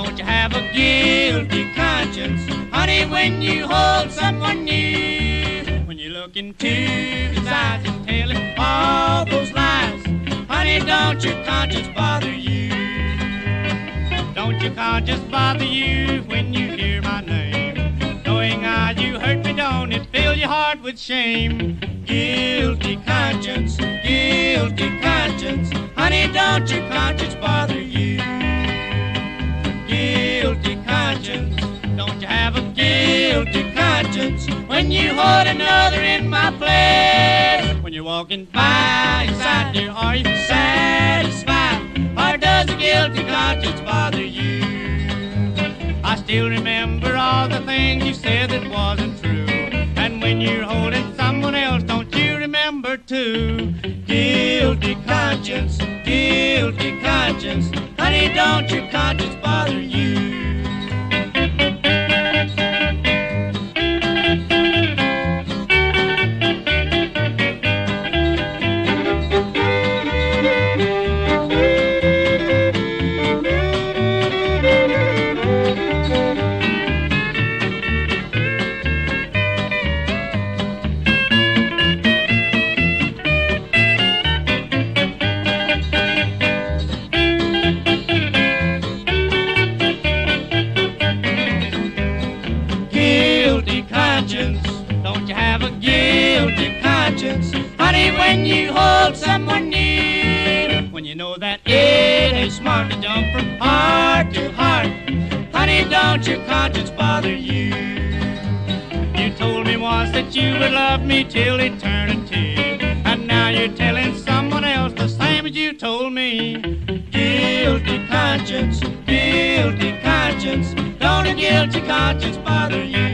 Don't you have a guilty conscience, honey, when you hold someone new? When you look into his eyes and tell him all those lies, honey, don't your conscience bother you? Don't your conscience bother you when you hear my name? Knowing how you hurt me, don't it fill your heart with shame? Guilty conscience, honey, don't your conscience bother you? Guilty conscience, don't you have a guilty conscience when you hold another in my place? When you're walking by his side, dear, are you satisfied? Or does a guilty conscience bother you? I still remember all the things you said that wasn't true. And when you're holding someone else, don't you remember too? Guilty conscience, honey, don't your conscience bother you? Don't you have a guilty conscience, honey, when you hold someone new? When you know that it ain't smart to jump from heart to heart, honey, don't your conscience bother you? You told me once that you would love me till eternity, and now you're telling someone else the same as you told me. Guilty conscience, don't a guilty conscience bother you?